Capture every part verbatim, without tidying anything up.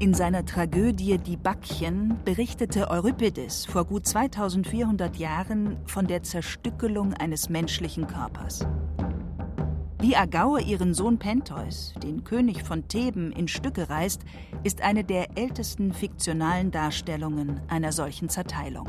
In seiner Tragödie »Die Backchen« berichtete Euripides vor gut zweitausendvierhundert Jahren von der Zerstückelung eines menschlichen Körpers. Wie Agaue ihren Sohn Pentheus, den König von Theben, in Stücke reißt, ist eine der ältesten fiktionalen Darstellungen einer solchen Zerteilung.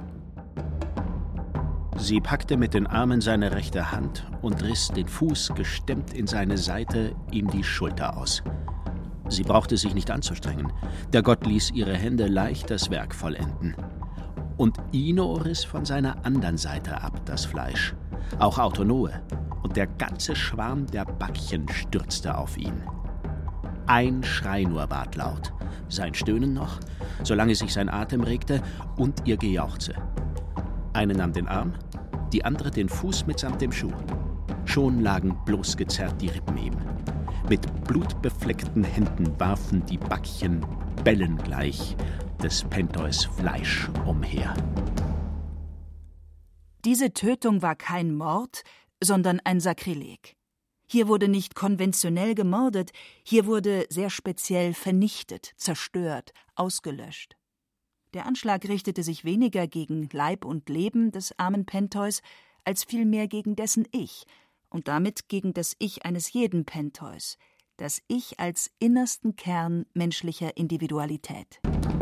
Sie packte mit den Armen seine rechte Hand und riss den Fuß gestemmt in seine Seite ihm die Schulter aus. Sie brauchte sich nicht anzustrengen. Der Gott ließ ihre Hände leicht das Werk vollenden. Und Ino riss von seiner anderen Seite ab das Fleisch, auch Autonoe, und der ganze Schwarm der Backchen stürzte auf ihn. Ein Schrei nur ward laut, sein Stöhnen noch, solange sich sein Atem regte, und ihr Gejauchze. Eine nahm den Arm, die andere den Fuß mitsamt dem Schuh. Schon lagen bloß gezerrt die Rippen ihm. Mit blutbefleckten Händen warfen die Backchen bellengleich des Pentheus Fleisch umher. Diese Tötung war kein Mord, sondern ein Sakrileg. Hier wurde nicht konventionell gemordet, hier wurde sehr speziell vernichtet, zerstört, ausgelöscht. Der Anschlag richtete sich weniger gegen Leib und Leben des armen Pentheus, als vielmehr gegen dessen Ich und damit gegen das Ich eines jeden Pentheus, das Ich als innersten Kern menschlicher Individualität.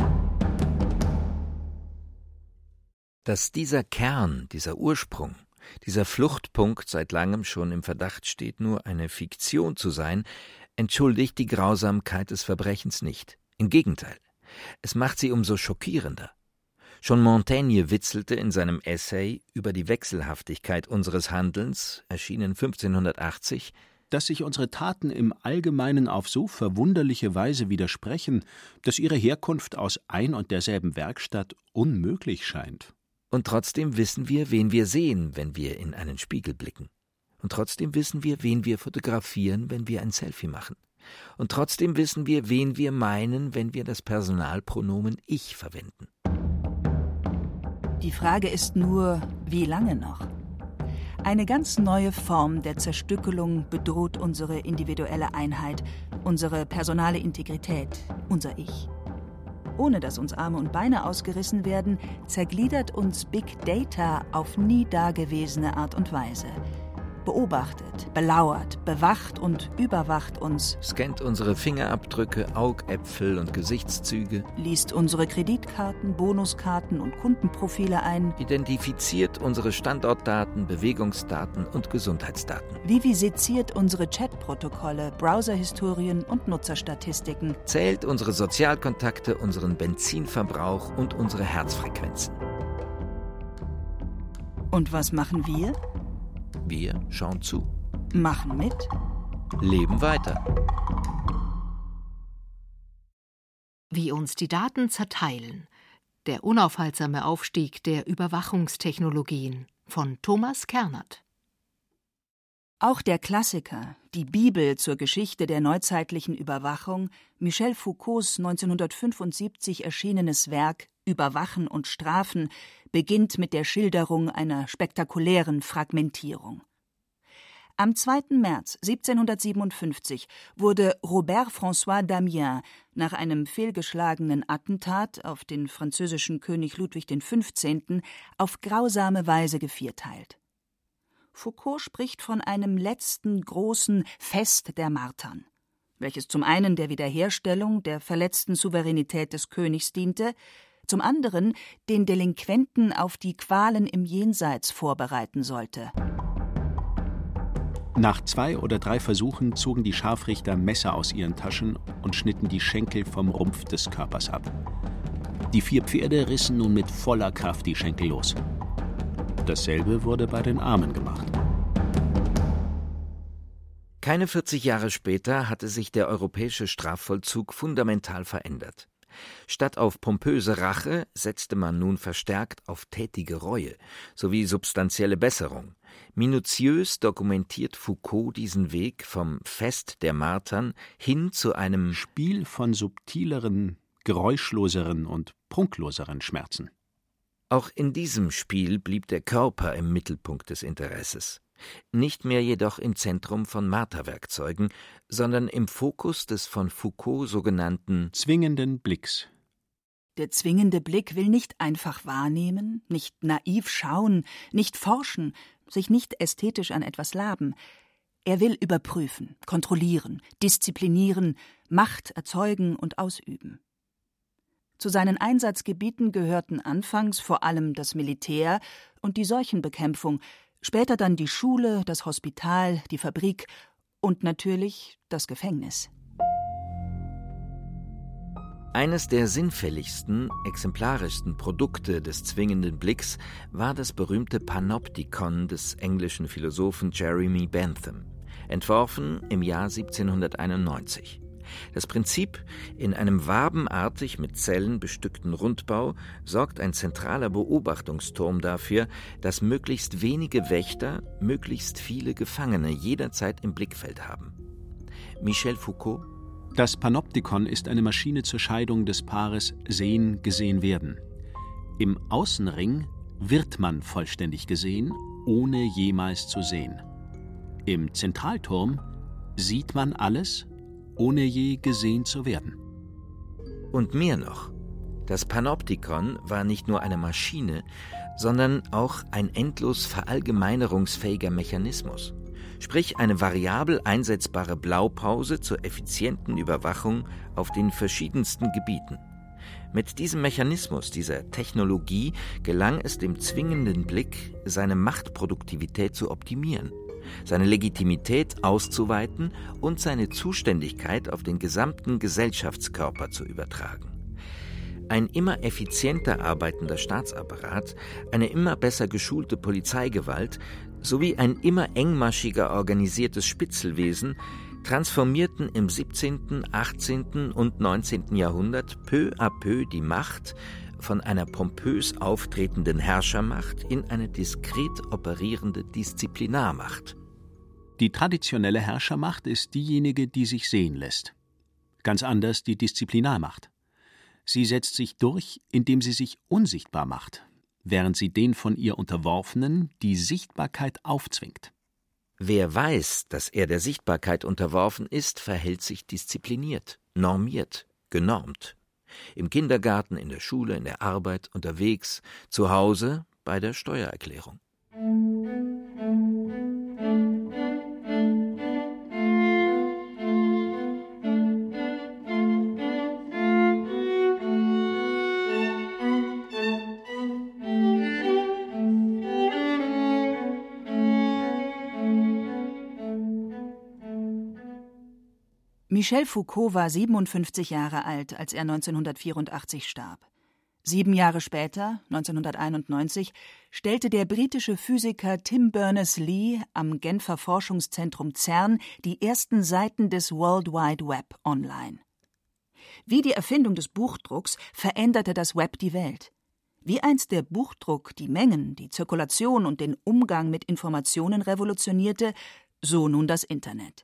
Dass dieser Kern, dieser Ursprung, dieser Fluchtpunkt seit langem schon im Verdacht steht, nur eine Fiktion zu sein, entschuldigt die Grausamkeit des Verbrechens nicht. Im Gegenteil, es macht sie umso schockierender. Schon Montaigne witzelte in seinem Essay über die Wechselhaftigkeit unseres Handelns, erschienen fünfzehnhundertachtzig, dass sich unsere Taten im Allgemeinen auf so verwunderliche Weise widersprechen, dass ihre Herkunft aus ein und derselben Werkstatt unmöglich scheint. Und trotzdem wissen wir, wen wir sehen, wenn wir in einen Spiegel blicken. Und trotzdem wissen wir, wen wir fotografieren, wenn wir ein Selfie machen. Und trotzdem wissen wir, wen wir meinen, wenn wir das Personalpronomen Ich verwenden. Die Frage ist nur, wie lange noch? Eine ganz neue Form der Zerstückelung bedroht unsere individuelle Einheit, unsere personale Integrität, unser Ich. Ohne dass uns Arme und Beine ausgerissen werden, zergliedert uns Big Data auf nie dagewesene Art und Weise. Beobachtet, belauert, bewacht und überwacht uns, scannt unsere Fingerabdrücke, Augäpfel und Gesichtszüge, liest unsere Kreditkarten, Bonuskarten und Kundenprofile ein, identifiziert unsere Standortdaten, Bewegungsdaten und Gesundheitsdaten, viviseziert unsere Chatprotokolle, Browserhistorien und Nutzerstatistiken, zählt unsere Sozialkontakte, unseren Benzinverbrauch und unsere Herzfrequenzen. Und was machen wir? Wir schauen zu. Machen mit. Leben weiter. Wie uns die Daten zerteilen. Der unaufhaltsame Aufstieg der Überwachungstechnologien von Thomas Kernert. Auch der Klassiker, die Bibel zur Geschichte der neuzeitlichen Überwachung, Michel Foucaults neunzehnhundertfünfundsiebzig erschienenes Werk »Überwachen und Strafen« beginnt mit der Schilderung einer spektakulären Fragmentierung. Am zweiten März siebzehnhundertsiebenundfünfzig wurde Robert François Damiens nach einem fehlgeschlagenen Attentat auf den französischen König Ludwig der Fünfzehnte auf grausame Weise gevierteilt. Foucault spricht von einem letzten großen Fest der Martern, welches zum einen der Wiederherstellung der verletzten Souveränität des Königs diente, zum anderen den Delinquenten auf die Qualen im Jenseits vorbereiten sollte. Nach zwei oder drei Versuchen zogen die Scharfrichter Messer aus ihren Taschen und schnitten die Schenkel vom Rumpf des Körpers ab. Die vier Pferde rissen nun mit voller Kraft die Schenkel los. Dasselbe wurde bei den Armen gemacht. Keine vierzig Jahre später hatte sich der europäische Strafvollzug fundamental verändert. Statt auf pompöse Rache setzte man nun verstärkt auf tätige Reue sowie substanzielle Besserung. Minutiös dokumentiert Foucault diesen Weg vom Fest der Martern hin zu einem Spiel von subtileren, geräuschloseren und prunkloseren Schmerzen. Auch in diesem Spiel blieb der Körper im Mittelpunkt des Interesses. Nicht mehr jedoch im Zentrum von Marterwerkzeugen, sondern im Fokus des von Foucault sogenannten zwingenden Blicks. Der zwingende Blick will nicht einfach wahrnehmen, nicht naiv schauen, nicht forschen, sich nicht ästhetisch an etwas laben. Er will überprüfen, kontrollieren, disziplinieren, Macht erzeugen und ausüben. Zu seinen Einsatzgebieten gehörten anfangs vor allem das Militär und die Seuchenbekämpfung, später dann die Schule, das Hospital, die Fabrik und natürlich das Gefängnis. Eines der sinnfälligsten, exemplarischsten Produkte des zwingenden Blicks war das berühmte Panoptikon des englischen Philosophen Jeremy Bentham, entworfen im Jahr siebzehnhunderteinundneunzig. Das Prinzip: in einem wabenartig mit Zellen bestückten Rundbau sorgt ein zentraler Beobachtungsturm dafür, dass möglichst wenige Wächter möglichst viele Gefangene jederzeit im Blickfeld haben. Michel Foucault: Das Panoptikon ist eine Maschine zur Scheidung des Paares Sehen, Gesehen werden. Im Außenring wird man vollständig gesehen, ohne jemals zu sehen. Im Zentralturm sieht man alles, ohne je gesehen zu werden. Und mehr noch: Das Panoptikon war nicht nur eine Maschine, sondern auch ein endlos verallgemeinerungsfähiger Mechanismus. Sprich eine variabel einsetzbare Blaupause zur effizienten Überwachung auf den verschiedensten Gebieten. Mit diesem Mechanismus, dieser Technologie, gelang es dem zwingenden Blick, seine Machtproduktivität zu optimieren, seine Legitimität auszuweiten und seine Zuständigkeit auf den gesamten Gesellschaftskörper zu übertragen. Ein immer effizienter arbeitender Staatsapparat, eine immer besser geschulte Polizeigewalt sowie ein immer engmaschiger organisiertes Spitzelwesen transformierten im siebzehnten, achtzehnten und neunzehnten Jahrhundert peu à peu die Macht von einer pompös auftretenden Herrschermacht in eine diskret operierende Disziplinarmacht. Die traditionelle Herrschermacht ist diejenige, die sich sehen lässt. Ganz anders die Disziplinarmacht. Sie setzt sich durch, indem sie sich unsichtbar macht, während sie den von ihr Unterworfenen die Sichtbarkeit aufzwingt. Wer weiß, dass er der Sichtbarkeit unterworfen ist, verhält sich diszipliniert, normiert, genormt. Im Kindergarten, in der Schule, in der Arbeit, unterwegs, zu Hause, bei der Steuererklärung. Michel Foucault war siebenundfünfzig Jahre alt, als er neunzehnhundertvierundachtzig starb. Sieben Jahre später, neunzehnhunderteinundneunzig, stellte der britische Physiker Tim Berners-Lee am Genfer Forschungszentrum CERN die ersten Seiten des World Wide Web online. Wie die Erfindung des Buchdrucks veränderte das Web die Welt. Wie einst der Buchdruck die Mengen, die Zirkulation und den Umgang mit Informationen revolutionierte, so nun das Internet.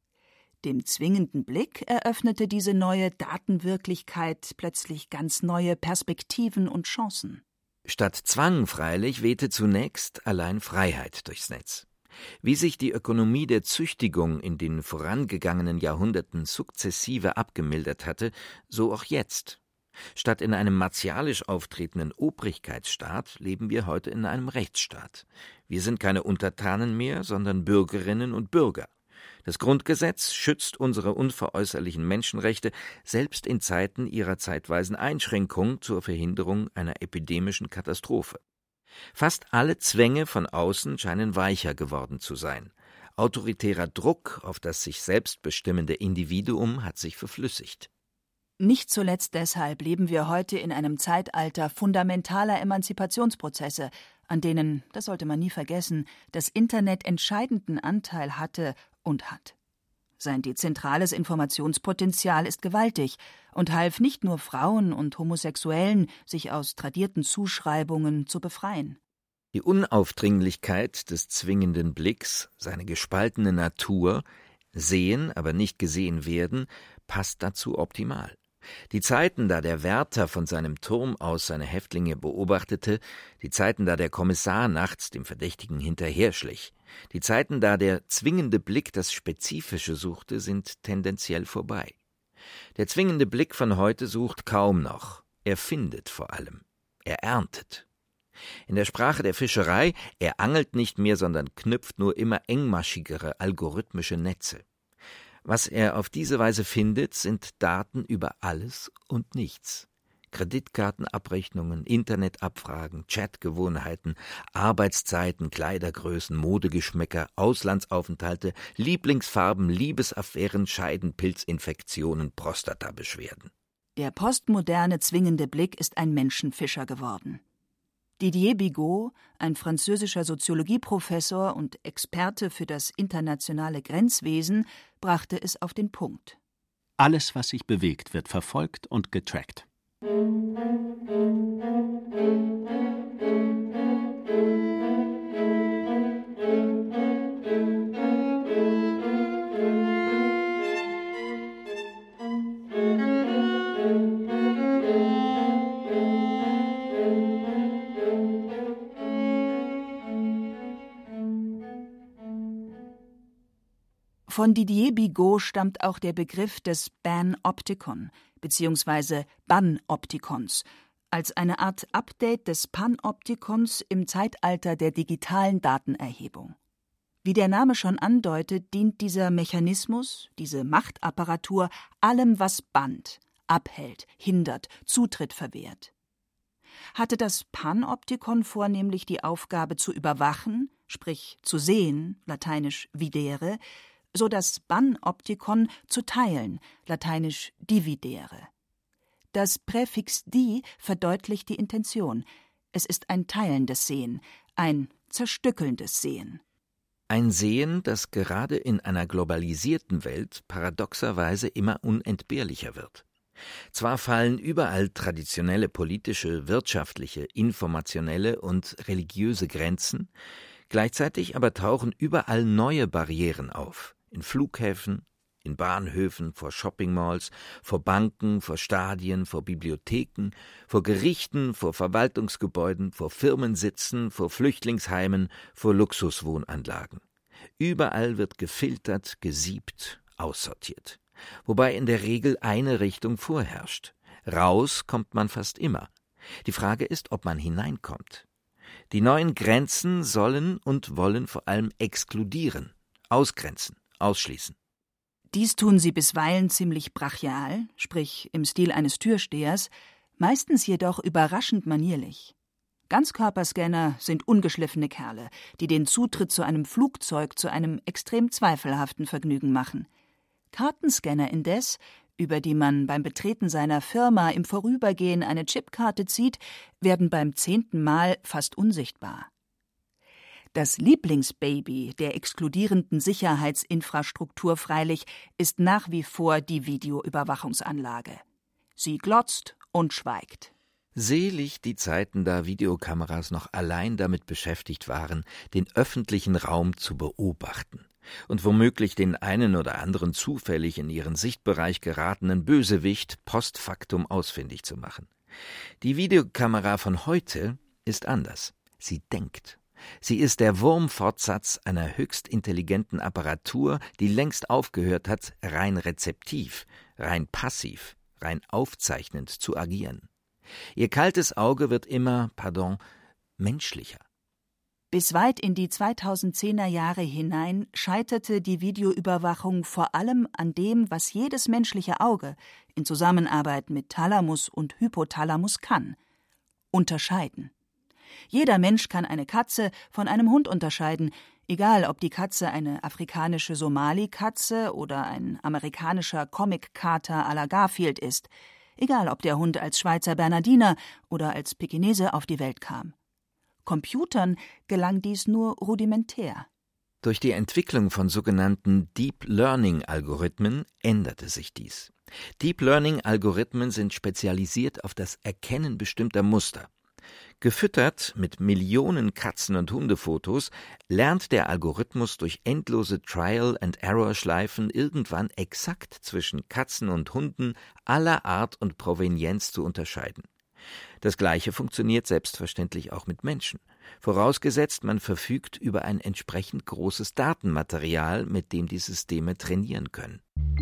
Dem zwingenden Blick eröffnete diese neue Datenwirklichkeit plötzlich ganz neue Perspektiven und Chancen. Statt Zwang freilich wehte zunächst allein Freiheit durchs Netz. Wie sich die Ökonomie der Züchtigung in den vorangegangenen Jahrhunderten sukzessive abgemildert hatte, so auch jetzt. Statt in einem martialisch auftretenden Obrigkeitsstaat leben wir heute in einem Rechtsstaat. Wir sind keine Untertanen mehr, sondern Bürgerinnen und Bürger. Das Grundgesetz schützt unsere unveräußerlichen Menschenrechte, selbst in Zeiten ihrer zeitweisen Einschränkung zur Verhinderung einer epidemischen Katastrophe. Fast alle Zwänge von außen scheinen weicher geworden zu sein. Autoritärer Druck auf das sich selbst bestimmende Individuum hat sich verflüssigt. Nicht zuletzt deshalb leben wir heute in einem Zeitalter fundamentaler Emanzipationsprozesse, an denen, das sollte man nie vergessen, das Internet entscheidenden Anteil hatte und hat. Sein dezentrales Informationspotenzial ist gewaltig und half nicht nur Frauen und Homosexuellen, sich aus tradierten Zuschreibungen zu befreien. Die Unaufdringlichkeit des zwingenden Blicks, seine gespaltene Natur, sehen, aber nicht gesehen werden, passt dazu optimal. Die Zeiten, da der Wärter von seinem Turm aus seine Häftlinge beobachtete, die Zeiten, da der Kommissar nachts dem Verdächtigen hinterherschlich, die Zeiten, da der zwingende Blick das Spezifische suchte, sind tendenziell vorbei. Der zwingende Blick von heute sucht kaum noch, er findet vor allem, er erntet. In der Sprache der Fischerei, er angelt nicht mehr, sondern knüpft nur immer engmaschigere algorithmische Netze. Was er auf diese Weise findet, sind Daten über alles und nichts. Kreditkartenabrechnungen, Internetabfragen, Chatgewohnheiten, Arbeitszeiten, Kleidergrößen, Modegeschmäcker, Auslandsaufenthalte, Lieblingsfarben, Liebesaffären, Scheiden, Pilzinfektionen, Prostatabeschwerden. Der postmoderne zwingende Blick ist ein Menschenfischer geworden. Didier Bigot, ein französischer Soziologieprofessor und Experte für das internationale Grenzwesen, brachte es auf den Punkt. Alles, was sich bewegt, wird verfolgt und getrackt. Von Didier Bigot stammt auch der Begriff des Panoptikon bzw. Banoptikons als eine Art Update des Panoptikons im Zeitalter der digitalen Datenerhebung. Wie der Name schon andeutet, dient dieser Mechanismus, diese Machtapparatur, allem, was bannt, abhält, hindert, Zutritt verwehrt. Hatte das Panoptikon vornehmlich die Aufgabe zu überwachen, sprich zu sehen, lateinisch videre, so das Banoptikon zu teilen, lateinisch dividere. Das Präfix di verdeutlicht die Intention. Es ist ein teilendes Sehen, ein zerstückelndes Sehen. Ein Sehen, das gerade in einer globalisierten Welt paradoxerweise immer unentbehrlicher wird. Zwar fallen überall traditionelle politische, wirtschaftliche, informationelle und religiöse Grenzen, gleichzeitig aber tauchen überall neue Barrieren auf. In Flughäfen, in Bahnhöfen, vor Shoppingmalls, vor Banken, vor Stadien, vor Bibliotheken, vor Gerichten, vor Verwaltungsgebäuden, vor Firmensitzen, vor Flüchtlingsheimen, vor Luxuswohnanlagen. Überall wird gefiltert, gesiebt, aussortiert. Wobei in der Regel eine Richtung vorherrscht. Raus kommt man fast immer. Die Frage ist, ob man hineinkommt. Die neuen Grenzen sollen und wollen vor allem exkludieren, ausgrenzen, ausschließen. Dies tun sie bisweilen ziemlich brachial, sprich im Stil eines Türstehers, meistens jedoch überraschend manierlich. Ganzkörperscanner sind ungeschliffene Kerle, die den Zutritt zu einem Flugzeug zu einem extrem zweifelhaften Vergnügen machen. Kartenscanner indes, über die man beim Betreten seiner Firma im Vorübergehen eine Chipkarte zieht, werden beim zehnten Mal fast unsichtbar. Das Lieblingsbaby der exkludierenden Sicherheitsinfrastruktur freilich ist nach wie vor die Videoüberwachungsanlage. Sie glotzt und schweigt. Selig die Zeiten, da Videokameras noch allein damit beschäftigt waren, den öffentlichen Raum zu beobachten und womöglich den einen oder anderen zufällig in ihren Sichtbereich geratenen Bösewicht post factum ausfindig zu machen. Die Videokamera von heute ist anders. Sie denkt. Sie ist der Wurmfortsatz einer höchst intelligenten Apparatur, die längst aufgehört hat, rein rezeptiv, rein passiv, rein aufzeichnend zu agieren. Ihr kaltes Auge wird immer, pardon, menschlicher. Bis weit in die zweitausendzehner Jahre hinein scheiterte die Videoüberwachung vor allem an dem, was jedes menschliche Auge in Zusammenarbeit mit Thalamus und Hypothalamus kann: unterscheiden. Jeder Mensch kann eine Katze von einem Hund unterscheiden, egal ob die Katze eine afrikanische Somali-Katze oder ein amerikanischer Comic-Kater à la Garfield ist, egal ob der Hund als Schweizer Bernardiner oder als Pekinese auf die Welt kam. Computern gelang dies nur rudimentär. Durch die Entwicklung von sogenannten Deep Learning-Algorithmen änderte sich dies. Deep Learning-Algorithmen sind spezialisiert auf das Erkennen bestimmter Muster. Gefüttert mit Millionen Katzen- und Hundefotos lernt der Algorithmus durch endlose Trial-and-Error-Schleifen irgendwann exakt zwischen Katzen und Hunden aller Art und Provenienz zu unterscheiden. Das Gleiche funktioniert selbstverständlich auch mit Menschen, vorausgesetzt man verfügt über ein entsprechend großes Datenmaterial, mit dem die Systeme trainieren können.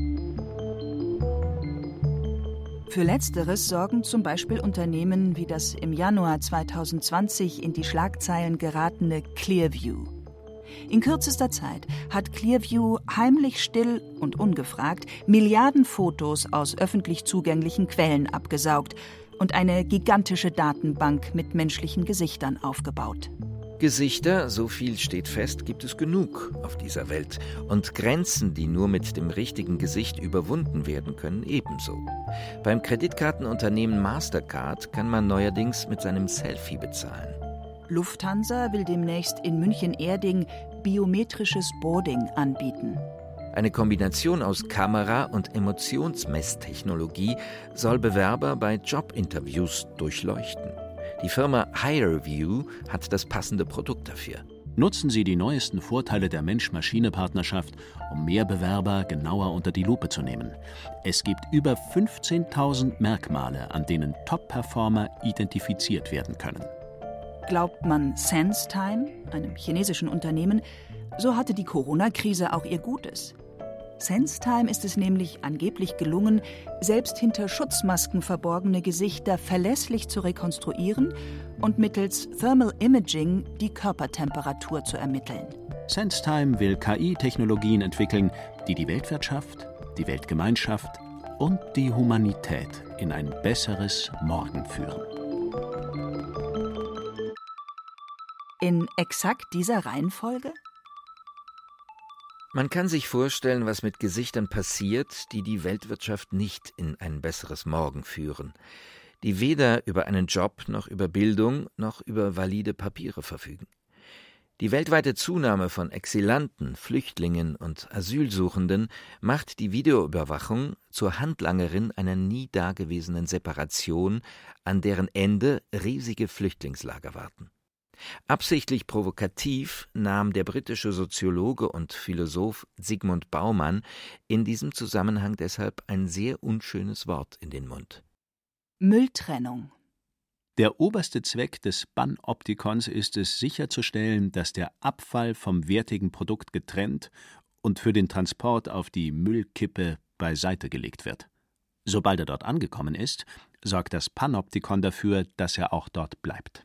Für Letzteres sorgen zum Beispiel Unternehmen wie das im Januar zweitausendzwanzig in die Schlagzeilen geratene Clearview. In kürzester Zeit hat Clearview heimlich, still und ungefragt Milliarden Fotos aus öffentlich zugänglichen Quellen abgesaugt und eine gigantische Datenbank mit menschlichen Gesichtern aufgebaut. Gesichter, so viel steht fest, gibt es genug auf dieser Welt. Und Grenzen, die nur mit dem richtigen Gesicht überwunden werden können, ebenso. Beim Kreditkartenunternehmen Mastercard kann man neuerdings mit seinem Selfie bezahlen. Lufthansa will demnächst in München-Erding biometrisches Boarding anbieten. Eine Kombination aus Kamera- und Emotionsmesstechnologie soll Bewerber bei Jobinterviews durchleuchten. Die Firma HireView hat das passende Produkt dafür. Nutzen Sie die neuesten Vorteile der Mensch-Maschine-Partnerschaft, um mehr Bewerber genauer unter die Lupe zu nehmen. Es gibt über fünfzehntausend Merkmale, an denen Top-Performer identifiziert werden können. Glaubt man SenseTime, einem chinesischen Unternehmen, so hatte die Corona-Krise auch ihr Gutes. SenseTime ist es nämlich angeblich gelungen, selbst hinter Schutzmasken verborgene Gesichter verlässlich zu rekonstruieren und mittels Thermal Imaging die Körpertemperatur zu ermitteln. SenseTime will K I-Technologien entwickeln, die die Weltwirtschaft, die Weltgemeinschaft und die Humanität in ein besseres Morgen führen. In exakt dieser Reihenfolge? Man kann sich vorstellen, was mit Gesichtern passiert, die die Weltwirtschaft nicht in ein besseres Morgen führen, die weder über einen Job noch über Bildung noch über valide Papiere verfügen. Die weltweite Zunahme von Exilanten, Flüchtlingen und Asylsuchenden macht die Videoüberwachung zur Handlangerin einer nie dagewesenen Separation, an deren Ende riesige Flüchtlingslager warten. Absichtlich provokativ nahm der britische Soziologe und Philosoph Zygmunt Bauman in diesem Zusammenhang deshalb ein sehr unschönes Wort in den Mund. Mülltrennung. Der oberste Zweck des Panoptikons ist es, sicherzustellen, dass der Abfall vom wertigen Produkt getrennt und für den Transport auf die Müllkippe beiseite gelegt wird. Sobald er dort angekommen ist, sorgt das Panoptikon dafür, dass er auch dort bleibt.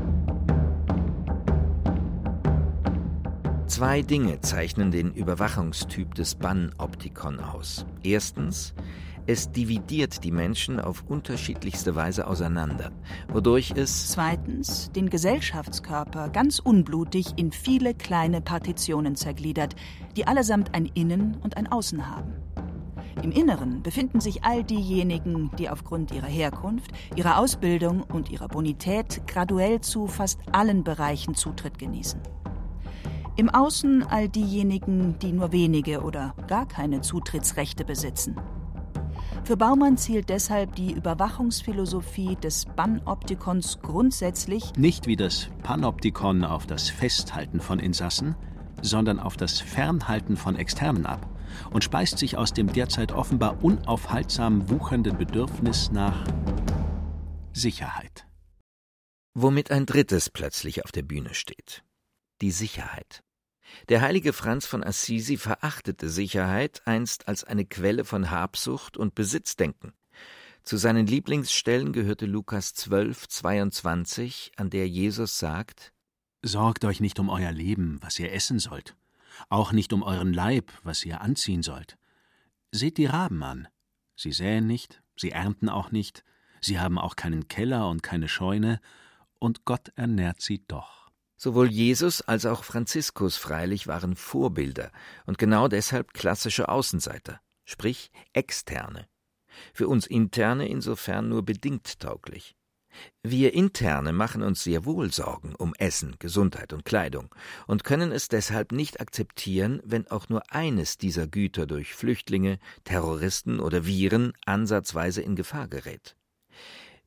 Zwei Dinge zeichnen den Überwachungstyp des Panoptikon aus. Erstens, es dividiert die Menschen auf unterschiedlichste Weise auseinander, wodurch es Zweitens, den Gesellschaftskörper ganz unblutig in viele kleine Partitionen zergliedert, die allesamt ein Innen und ein Außen haben. Im Inneren befinden sich all diejenigen, die aufgrund ihrer Herkunft, ihrer Ausbildung und ihrer Bonität graduell zu fast allen Bereichen Zutritt genießen. Im Außen all diejenigen, die nur wenige oder gar keine Zutrittsrechte besitzen. Für Baumann zielt deshalb die Überwachungsphilosophie des Panoptikons grundsätzlich nicht wie das Panoptikon auf das Festhalten von Insassen, sondern auf das Fernhalten von Externen ab und speist sich aus dem derzeit offenbar unaufhaltsam wuchernden Bedürfnis nach Sicherheit. Womit ein drittes plötzlich auf der Bühne steht: die Sicherheit. Der heilige Franz von Assisi verachtete Sicherheit einst als eine Quelle von Habsucht und Besitzdenken. Zu seinen Lieblingsstellen gehörte Lukas zwölf, zweiundzwanzig, an der Jesus sagt: Sorgt euch nicht um euer Leben, was ihr essen sollt, auch nicht um euren Leib, was ihr anziehen sollt. Seht die Raben an. Sie säen nicht, sie ernten auch nicht, sie haben auch keinen Keller und keine Scheune, und Gott ernährt sie doch. Sowohl Jesus als auch Franziskus freilich waren Vorbilder und genau deshalb klassische Außenseiter, sprich Externe. Für uns Interne insofern nur bedingt tauglich. Wir Interne machen uns sehr wohl Sorgen um Essen, Gesundheit und Kleidung und können es deshalb nicht akzeptieren, wenn auch nur eines dieser Güter durch Flüchtlinge, Terroristen oder Viren ansatzweise in Gefahr gerät.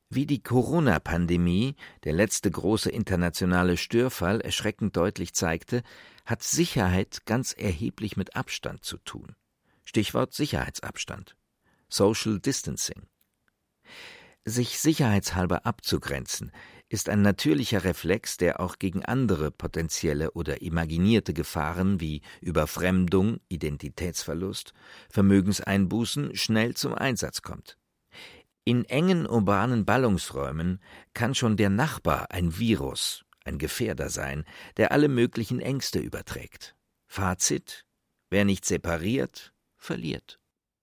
Wie die Corona-Pandemie, der letzte große internationale Störfall, erschreckend deutlich zeigte, hat Sicherheit ganz erheblich mit Abstand zu tun. Stichwort Sicherheitsabstand. Social Distancing. Sich sicherheitshalber abzugrenzen, ist ein natürlicher Reflex, der auch gegen andere potenzielle oder imaginierte Gefahren wie Überfremdung, Identitätsverlust, Vermögenseinbußen schnell zum Einsatz kommt. In engen urbanen Ballungsräumen kann schon der Nachbar ein Virus, ein Gefährder sein, der alle möglichen Ängste überträgt. Fazit: Wer nicht separiert, verliert.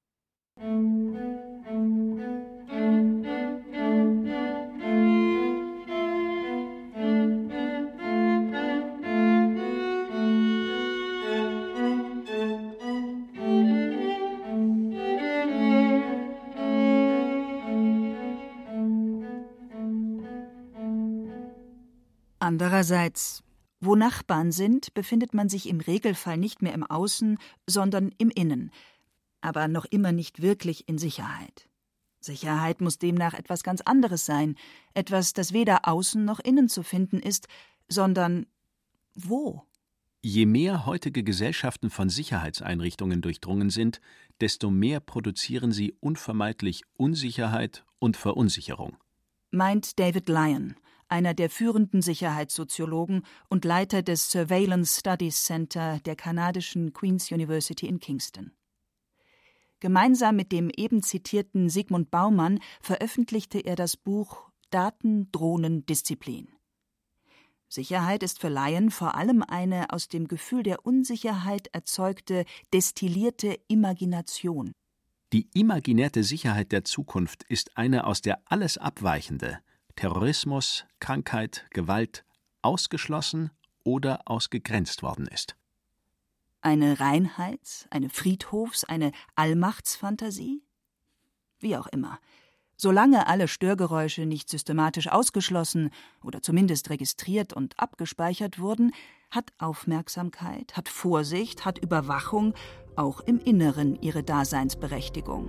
Andererseits, wo Nachbarn sind, befindet man sich im Regelfall nicht mehr im Außen, sondern im Innen, aber noch immer nicht wirklich in Sicherheit. Sicherheit muss demnach etwas ganz anderes sein, etwas, das weder außen noch innen zu finden ist, sondern wo? Je mehr heutige Gesellschaften von Sicherheitseinrichtungen durchdrungen sind, desto mehr produzieren sie unvermeidlich Unsicherheit und Verunsicherung. Meint David Lyon, einer der führenden Sicherheitssoziologen und Leiter des Surveillance Studies Center der kanadischen Queen's University in Kingston. Gemeinsam mit dem eben zitierten Sigmund Baumann veröffentlichte er das Buch Daten, Drohnen, Disziplin. Sicherheit ist für Lyon vor allem eine aus dem Gefühl der Unsicherheit erzeugte, destillierte Imagination. Die imaginäre Sicherheit der Zukunft ist eine, aus der alles Abweichende, Terrorismus, Krankheit, Gewalt, ausgeschlossen oder ausgegrenzt worden ist. Eine Reinheits-, eine Friedhofs-, eine Allmachtsfantasie? Wie auch immer. Solange alle Störgeräusche nicht systematisch ausgeschlossen oder zumindest registriert und abgespeichert wurden, hat Aufmerksamkeit, hat Vorsicht, hat Überwachung auch im Inneren ihre Daseinsberechtigung.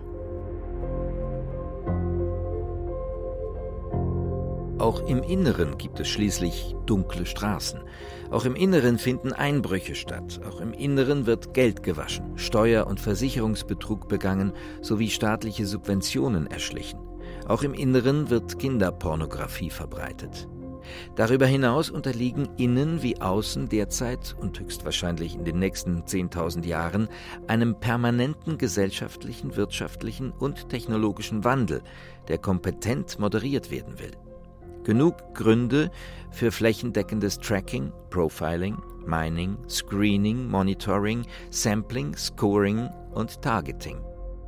Auch im Inneren gibt es schließlich dunkle Straßen. Auch im Inneren finden Einbrüche statt. Auch im Inneren wird Geld gewaschen, Steuer- und Versicherungsbetrug begangen sowie staatliche Subventionen erschlichen. Auch im Inneren wird Kinderpornografie verbreitet. Darüber hinaus unterliegen innen wie außen derzeit und höchstwahrscheinlich in den nächsten zehntausend Jahren einem permanenten gesellschaftlichen, wirtschaftlichen und technologischen Wandel, der kompetent moderiert werden will. Genug Gründe für flächendeckendes Tracking, Profiling, Mining, Screening, Monitoring, Sampling, Scoring und Targeting.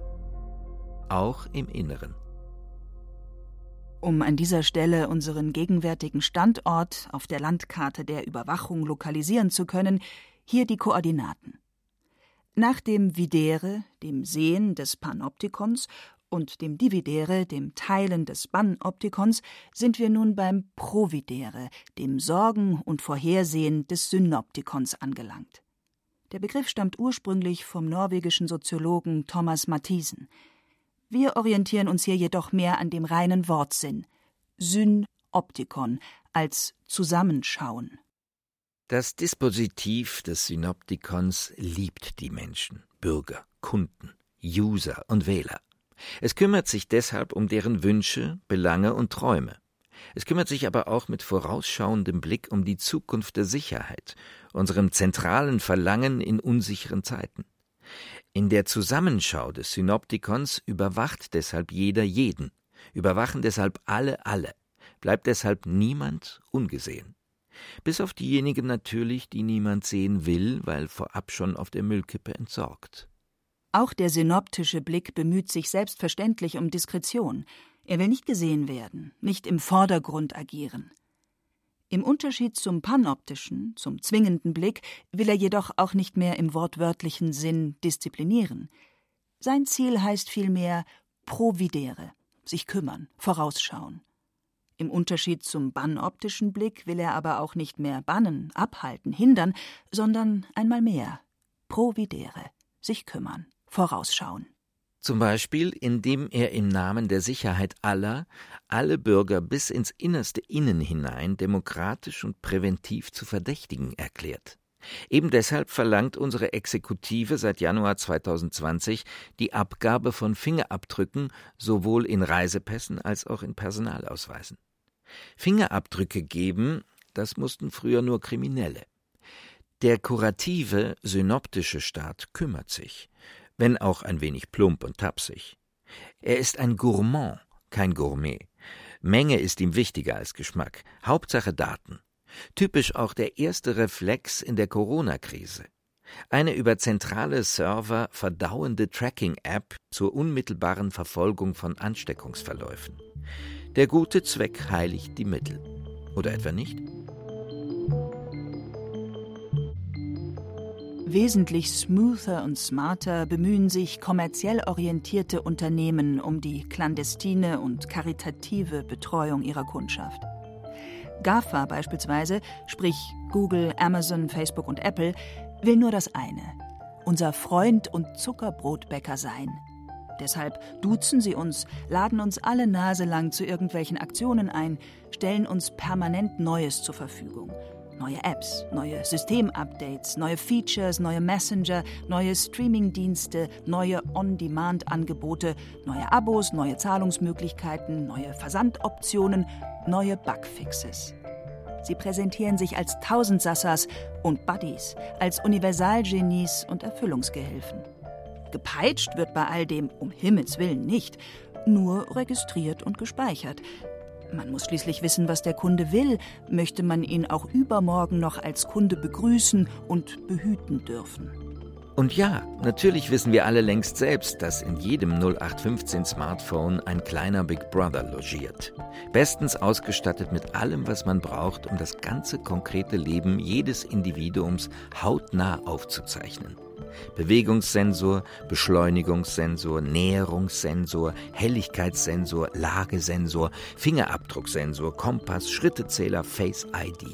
Auch im Inneren. Um an dieser Stelle unseren gegenwärtigen Standort auf der Landkarte der Überwachung lokalisieren zu können, hier die Koordinaten. Nach dem Videre, dem Sehen des Panoptikons, und dem Dividere, dem Teilen des Panoptikons, sind wir nun beim Providere, dem Sorgen und Vorhersehen des Synoptikons angelangt. Der Begriff stammt ursprünglich vom norwegischen Soziologen Thomas Mathisen. Wir orientieren uns hier jedoch mehr an dem reinen Wortsinn, Synoptikon, als Zusammenschauen. Das Dispositiv des Synoptikons liebt die Menschen, Bürger, Kunden, User und Wähler. Es kümmert sich deshalb um deren Wünsche, Belange und Träume. Es kümmert sich aber auch mit vorausschauendem Blick um die Zukunft der Sicherheit, unserem zentralen Verlangen in unsicheren Zeiten. In der Zusammenschau des Synoptikons überwacht deshalb jeder jeden, überwachen deshalb alle alle, bleibt deshalb niemand ungesehen. Bis auf diejenigen natürlich, die niemand sehen will, weil vorab schon auf der Müllkippe entsorgt. Auch der synoptische Blick bemüht sich selbstverständlich um Diskretion. Er will nicht gesehen werden, nicht im Vordergrund agieren. Im Unterschied zum panoptischen, zum zwingenden Blick, will er jedoch auch nicht mehr im wortwörtlichen Sinn disziplinieren. Sein Ziel heißt vielmehr providere, sich kümmern, vorausschauen. Im Unterschied zum banoptischen Blick will er aber auch nicht mehr bannen, abhalten, hindern, sondern einmal mehr providere, sich kümmern, vorausschauen. Zum Beispiel, indem er im Namen der Sicherheit aller alle Bürger bis ins innerste Innen hinein demokratisch und präventiv zu Verdächtigen erklärt. Eben deshalb verlangt unsere Exekutive seit Januar zweitausendzwanzig die Abgabe von Fingerabdrücken sowohl in Reisepässen als auch in Personalausweisen. Fingerabdrücke geben, das mussten früher nur Kriminelle. Der kurative, synoptische Staat kümmert sich, wenn auch ein wenig plump und tapsig. Er ist ein Gourmand, kein Gourmet. Menge ist ihm wichtiger als Geschmack. Hauptsache Daten. Typisch auch der erste Reflex in der Corona-Krise. Eine über zentrale Server verdauende Tracking-App zur unmittelbaren Verfolgung von Ansteckungsverläufen. Der gute Zweck heiligt die Mittel. Oder etwa nicht? Wesentlich smoother und smarter bemühen sich kommerziell orientierte Unternehmen um die clandestine und karitative Betreuung ihrer Kundschaft. GAFA beispielsweise, sprich Google, Amazon, Facebook und Apple, will nur das eine: unser Freund und Zuckerbrotbäcker sein. Deshalb duzen sie uns, laden uns alle naselang zu irgendwelchen Aktionen ein, stellen uns permanent Neues zur Verfügung. Neue Apps, neue Systemupdates, neue Features, neue Messenger, neue Streamingdienste, neue On-Demand-Angebote, neue Abos, neue Zahlungsmöglichkeiten, neue Versandoptionen, neue Bugfixes. Sie präsentieren sich als Tausendsassas und Buddies, als Universalgenies und Erfüllungsgehilfen. Gepeitscht wird bei all dem um Himmels Willen nicht, nur registriert und gespeichert. Man muss schließlich wissen, was der Kunde will, möchte man ihn auch übermorgen noch als Kunde begrüßen und behüten dürfen. Und ja, natürlich wissen wir alle längst selbst, dass in jedem null acht fünfzehn Smartphone ein kleiner Big Brother logiert. Bestens ausgestattet mit allem, was man braucht, um das ganze konkrete Leben jedes Individuums hautnah aufzuzeichnen. Bewegungssensor, Beschleunigungssensor, Näherungssensor, Helligkeitssensor, Lagesensor, Fingerabdrucksensor, Kompass, Schrittezähler, Face I D.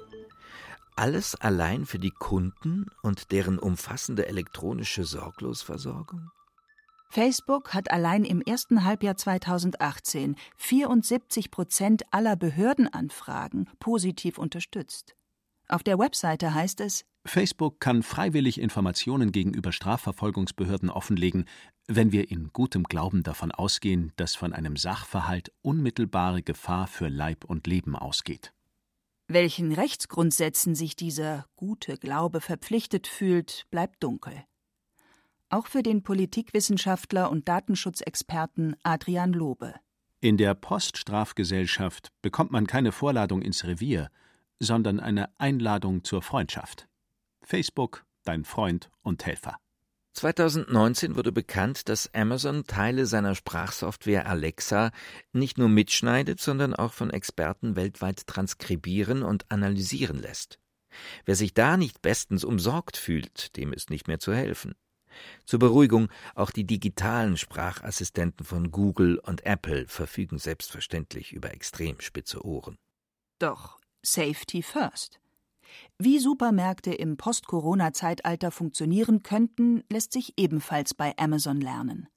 Alles allein für die Kunden und deren umfassende elektronische Sorglosversorgung? Facebook hat allein im ersten Halbjahr zweitausendachtzehn vierundsiebzig Prozent aller Behördenanfragen positiv unterstützt. Auf der Webseite heißt es: Facebook kann freiwillig Informationen gegenüber Strafverfolgungsbehörden offenlegen, wenn wir in gutem Glauben davon ausgehen, dass von einem Sachverhalt unmittelbare Gefahr für Leib und Leben ausgeht. Welchen Rechtsgrundsätzen sich dieser gute Glaube verpflichtet fühlt, bleibt dunkel. Auch für den Politikwissenschaftler und Datenschutzexperten Adrian Lobe. In der Poststrafgesellschaft bekommt man keine Vorladung ins Revier, sondern eine Einladung zur Freundschaft. Facebook, dein Freund und Helfer. zweitausendneunzehn wurde bekannt, dass Amazon Teile seiner Sprachsoftware Alexa nicht nur mitschneidet, sondern auch von Experten weltweit transkribieren und analysieren lässt. Wer sich da nicht bestens umsorgt fühlt, dem ist nicht mehr zu helfen. Zur Beruhigung, auch die digitalen Sprachassistenten von Google und Apple verfügen selbstverständlich über extrem spitze Ohren. Doch Safety first. Wie Supermärkte im Post-Corona-Zeitalter funktionieren könnten, lässt sich ebenfalls bei Amazon lernen.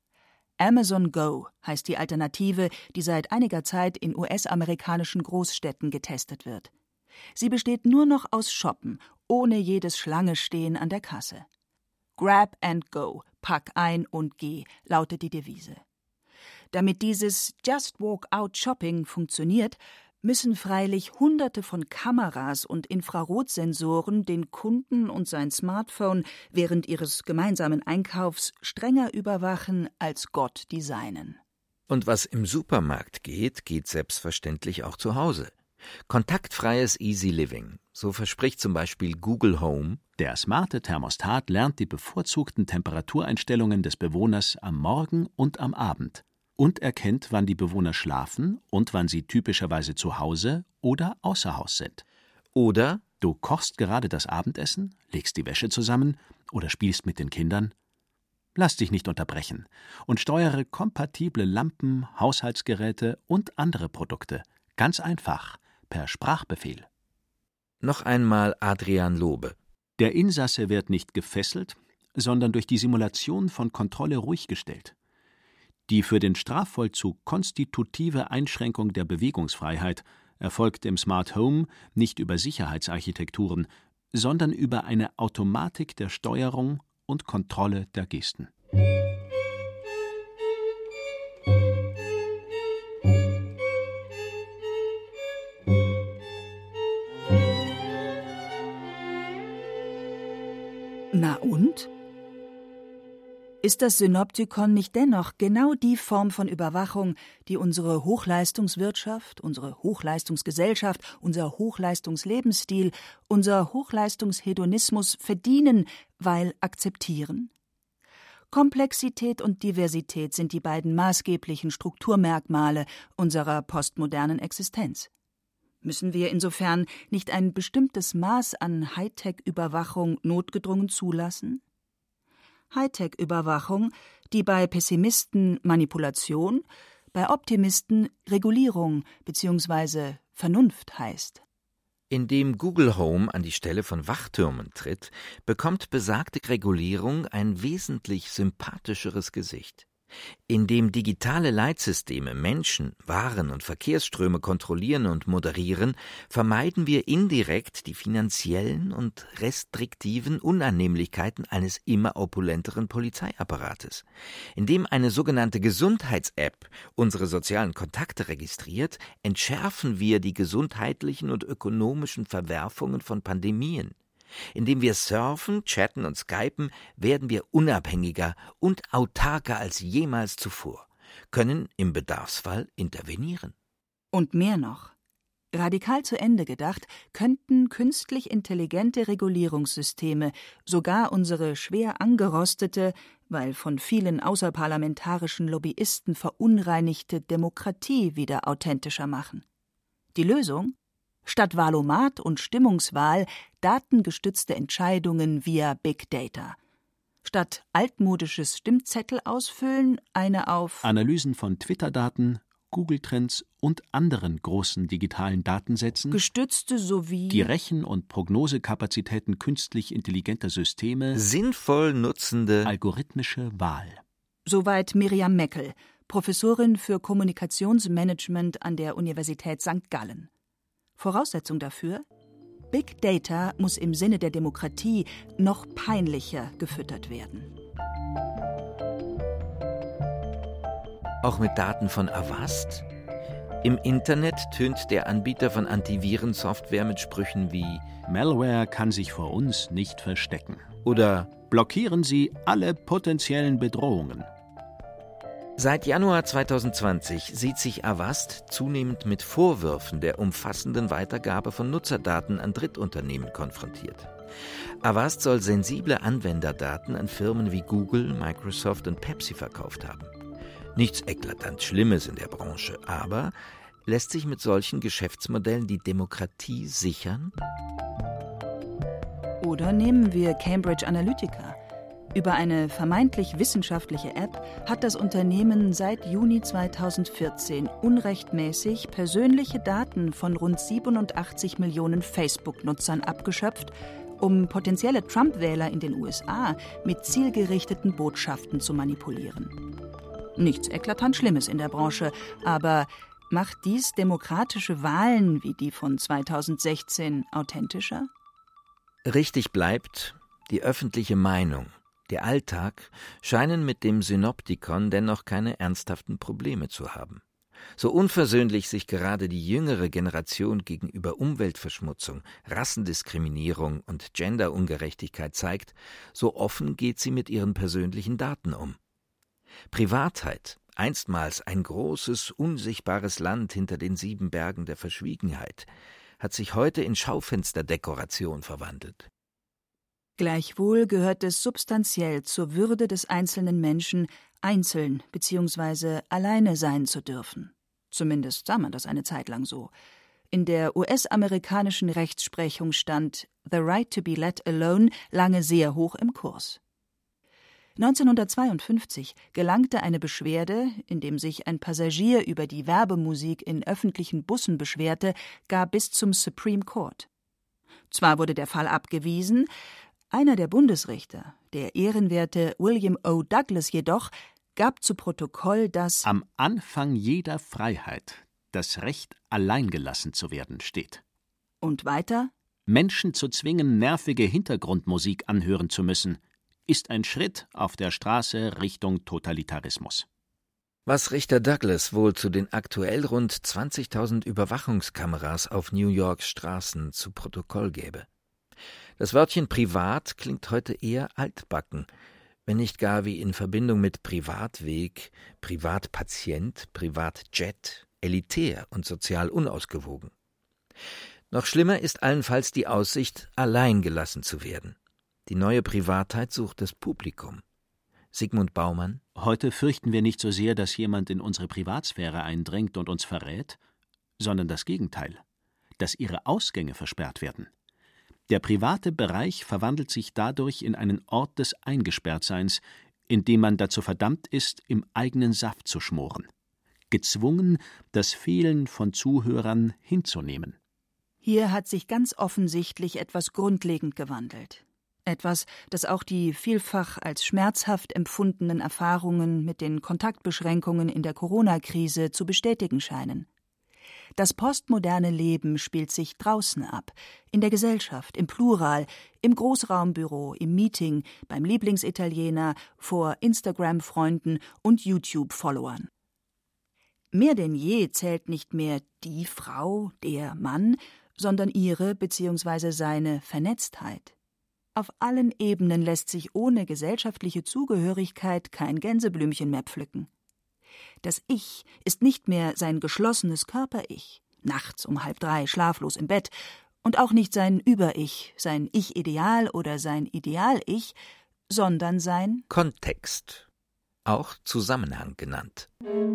Amazon Go heißt die Alternative, die seit einiger Zeit in U S-amerikanischen Großstädten getestet wird. Sie besteht nur noch aus Shoppen, ohne jedes Schlange-Stehen an der Kasse. Grab and go, pack ein und geh, lautet die Devise. Damit dieses Just Walk Out Shopping funktioniert, müssen freilich Hunderte von Kameras und Infrarotsensoren den Kunden und sein Smartphone während ihres gemeinsamen Einkaufs strenger überwachen als Gott die Seinen. Und was im Supermarkt geht, geht selbstverständlich auch zu Hause. Kontaktfreies Easy Living, so verspricht zum Beispiel Google Home. Der smarte Thermostat lernt die bevorzugten Temperatureinstellungen des Bewohners am Morgen und am Abend und erkennt, wann die Bewohner schlafen und wann sie typischerweise zu Hause oder außer Haus sind. Oder du kochst gerade das Abendessen, legst die Wäsche zusammen oder spielst mit den Kindern. Lass dich nicht unterbrechen und steuere kompatible Lampen, Haushaltsgeräte und andere Produkte. Ganz einfach, per Sprachbefehl. Noch einmal Adrian Lobe. Der Insasse wird nicht gefesselt, sondern durch die Simulation von Kontrolle ruhig gestellt. Die für den Strafvollzug konstitutive Einschränkung der Bewegungsfreiheit erfolgt im Smart Home nicht über Sicherheitsarchitekturen, sondern über eine Automatik der Steuerung und Kontrolle der Gesten. Na und? Ist das Synoptikon nicht dennoch genau die Form von Überwachung, die unsere Hochleistungswirtschaft, unsere Hochleistungsgesellschaft, unser Hochleistungslebensstil, unser Hochleistungshedonismus verdienen, weil akzeptieren? Komplexität und Diversität sind die beiden maßgeblichen Strukturmerkmale unserer postmodernen Existenz. Müssen wir insofern nicht ein bestimmtes Maß an Hightech-Überwachung notgedrungen zulassen? Hightech-Überwachung, die bei Pessimisten Manipulation, bei Optimisten Regulierung bzw. Vernunft heißt. Indem Google Home an die Stelle von Wachtürmen tritt, bekommt besagte Regulierung ein wesentlich sympathischeres Gesicht. Indem digitale Leitsysteme Menschen, Waren und Verkehrsströme kontrollieren und moderieren, vermeiden wir indirekt die finanziellen und restriktiven Unannehmlichkeiten eines immer opulenteren Polizeiapparates. Indem eine sogenannte Gesundheits-App unsere sozialen Kontakte registriert, entschärfen wir die gesundheitlichen und ökonomischen Verwerfungen von Pandemien. Indem wir surfen, chatten und skypen, werden wir unabhängiger und autarker als jemals zuvor, können im Bedarfsfall intervenieren. Und mehr noch. Radikal zu Ende gedacht, könnten künstlich intelligente Regulierungssysteme sogar unsere schwer angerostete, weil von vielen außerparlamentarischen Lobbyisten verunreinigte Demokratie wieder authentischer machen. Die Lösung? Statt Wahlomat und Stimmungswahl datengestützte Entscheidungen via Big Data. Statt altmodisches Stimmzettel ausfüllen, eine auf Analysen von Twitter-Daten, Google-Trends und anderen großen digitalen Datensätzen gestützte sowie die Rechen- und Prognosekapazitäten künstlich intelligenter Systeme sinnvoll nutzende algorithmische Wahl. Soweit Miriam Meckel, Professorin für Kommunikationsmanagement an der Universität Sankt Gallen. Voraussetzung dafür? Big Data muss im Sinne der Demokratie noch peinlicher gefüttert werden. Auch mit Daten von Avast? Im Internet tönt der Anbieter von Antivirensoftware mit Sprüchen wie Malware kann sich vor uns nicht verstecken. Oder blockieren Sie alle potenziellen Bedrohungen. Seit Januar zweitausendzwanzig sieht sich Avast zunehmend mit Vorwürfen der umfassenden Weitergabe von Nutzerdaten an Drittunternehmen konfrontiert. Avast soll sensible Anwenderdaten an Firmen wie Google, Microsoft und Pepsi verkauft haben. Nichts eklatant Schlimmes in der Branche, aber lässt sich mit solchen Geschäftsmodellen die Demokratie sichern? Oder nehmen wir Cambridge Analytica. Über eine vermeintlich wissenschaftliche App hat das Unternehmen seit Juni zweitausendvierzehn unrechtmäßig persönliche Daten von rund siebenundachtzig Millionen Facebook-Nutzern abgeschöpft, um potenzielle Trump-Wähler in den U S A mit zielgerichteten Botschaften zu manipulieren. Nichts eklatant Schlimmes in der Branche, aber macht dies demokratische Wahlen wie die von zweitausendsechzehn authentischer? Richtig bleibt, die öffentliche Meinung, der Alltag scheinen mit dem Synoptikon dennoch keine ernsthaften Probleme zu haben. So unversöhnlich sich gerade die jüngere Generation gegenüber Umweltverschmutzung, Rassendiskriminierung und Genderungerechtigkeit zeigt, so offen geht sie mit ihren persönlichen Daten um. Privatheit, einstmals ein großes, unsichtbares Land hinter den sieben Bergen der Verschwiegenheit, hat sich heute in Schaufensterdekoration verwandelt. Gleichwohl gehört es substanziell zur Würde des einzelnen Menschen, einzeln bzw. alleine sein zu dürfen. Zumindest sah man das eine Zeit lang so. In der U S-amerikanischen Rechtsprechung stand The right to be let alone lange sehr hoch im Kurs. neunzehnhundertzweiundfünfzig gelangte eine Beschwerde, in dem sich ein Passagier über die Werbemusik in öffentlichen Bussen beschwerte, gar bis zum Supreme Court. Zwar wurde der Fall abgewiesen, einer der Bundesrichter, der ehrenwerte William O. Douglas jedoch, gab zu Protokoll, dass am Anfang jeder Freiheit das Recht, allein gelassen zu werden, steht. Und weiter: Menschen zu zwingen, nervige Hintergrundmusik anhören zu müssen, ist ein Schritt auf der Straße Richtung Totalitarismus. Was Richter Douglas wohl zu den aktuell rund zwanzigtausend Überwachungskameras auf New Yorks Straßen zu Protokoll gäbe. Das Wörtchen privat klingt heute eher altbacken, wenn nicht gar wie in Verbindung mit Privatweg, Privatpatient, Privatjet, elitär und sozial unausgewogen. Noch schlimmer ist allenfalls die Aussicht, allein gelassen zu werden. Die neue Privatheit sucht das Publikum. Sigmund Baumann: Heute fürchten wir nicht so sehr, dass jemand in unsere Privatsphäre eindringt und uns verrät, sondern das Gegenteil, dass ihre Ausgänge versperrt werden. Der private Bereich verwandelt sich dadurch in einen Ort des Eingesperrtseins, in dem man dazu verdammt ist, im eigenen Saft zu schmoren, gezwungen, das Fehlen von Zuhörern hinzunehmen. Hier hat sich ganz offensichtlich etwas grundlegend gewandelt. Etwas, das auch die vielfach als schmerzhaft empfundenen Erfahrungen mit den Kontaktbeschränkungen in der Corona-Krise zu bestätigen scheinen. Das postmoderne Leben spielt sich draußen ab, in der Gesellschaft, im Plural, im Großraumbüro, im Meeting, beim Lieblingsitaliener, vor Instagram-Freunden und YouTube-Followern. Mehr denn je zählt nicht mehr die Frau, der Mann, sondern ihre bzw. seine Vernetztheit. Auf allen Ebenen lässt sich ohne gesellschaftliche Zugehörigkeit kein Gänseblümchen mehr pflücken. Das Ich ist nicht mehr sein geschlossenes Körper-Ich, nachts um halb drei schlaflos im Bett, und auch nicht sein Über-Ich, sein Ich-Ideal oder sein Ideal-Ich, sondern sein Kontext, auch Zusammenhang genannt.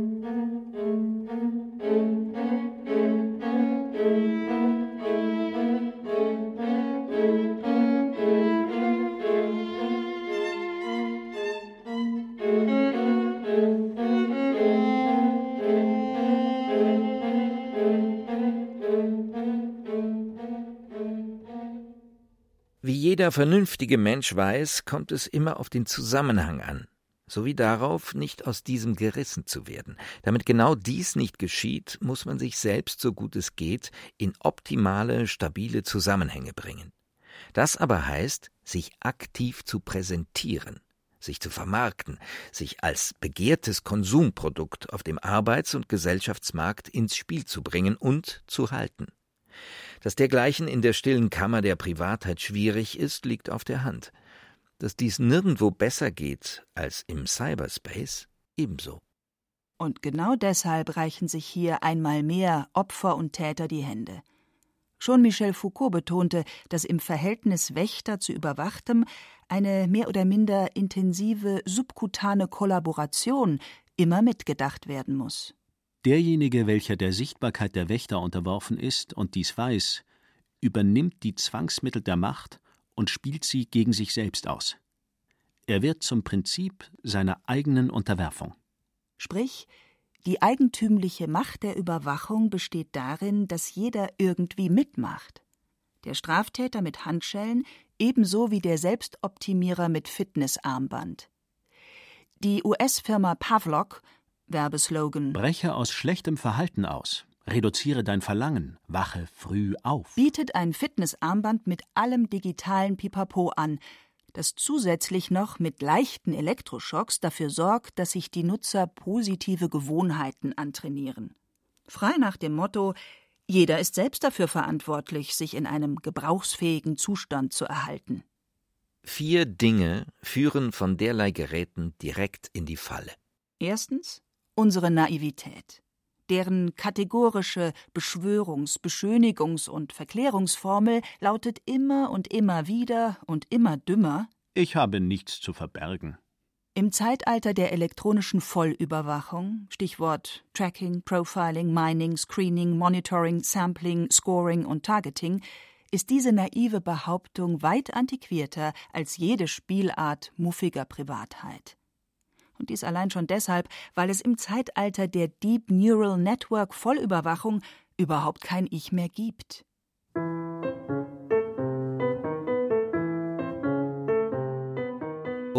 Wie jeder vernünftige Mensch weiß, kommt es immer auf den Zusammenhang an, sowie darauf, nicht aus diesem gerissen zu werden. Damit genau dies nicht geschieht, muss man sich selbst, so gut es geht, in optimale, stabile Zusammenhänge bringen. Das aber heißt, sich aktiv zu präsentieren, sich zu vermarkten, sich als begehrtes Konsumprodukt auf dem Arbeits- und Gesellschaftsmarkt ins Spiel zu bringen und zu halten. Dass dergleichen in der stillen Kammer der Privatheit schwierig ist, liegt auf der Hand. Dass dies nirgendwo besser geht als im Cyberspace, ebenso. Und genau deshalb reichen sich hier einmal mehr Opfer und Täter die Hände. Schon Michel Foucault betonte, dass im Verhältnis Wächter zu Überwachtem eine mehr oder minder intensive subkutane Kollaboration immer mitgedacht werden muss. Derjenige, welcher der Sichtbarkeit der Wächter unterworfen ist und dies weiß, übernimmt die Zwangsmittel der Macht und spielt sie gegen sich selbst aus. Er wird zum Prinzip seiner eigenen Unterwerfung. Sprich, die eigentümliche Macht der Überwachung besteht darin, dass jeder irgendwie mitmacht. Der Straftäter mit Handschellen ebenso wie der Selbstoptimierer mit Fitnessarmband. Die U S-Firma Pavlok, Werbeslogan Breche aus schlechtem Verhalten aus, reduziere dein Verlangen, wache früh auf, bietet ein Fitnessarmband mit allem digitalen Pipapo an, das zusätzlich noch mit leichten Elektroschocks dafür sorgt, dass sich die Nutzer positive Gewohnheiten antrainieren. Frei nach dem Motto: Jeder ist selbst dafür verantwortlich, sich in einem gebrauchsfähigen Zustand zu erhalten. Vier Dinge führen von derlei Geräten direkt in die Falle. Erstens unsere Naivität. Deren kategorische Beschwörungs-, Beschönigungs- und Verklärungsformel lautet immer und immer wieder und immer dümmer: Ich habe nichts zu verbergen. Im Zeitalter der elektronischen Vollüberwachung, Stichwort Tracking, Profiling, Mining, Screening, Monitoring, Sampling, Scoring und Targeting, ist diese naive Behauptung weit antiquierter als jede Spielart muffiger Privatheit. Und dies allein schon deshalb, weil es im Zeitalter der Deep Neural Network Vollüberwachung überhaupt kein Ich mehr gibt.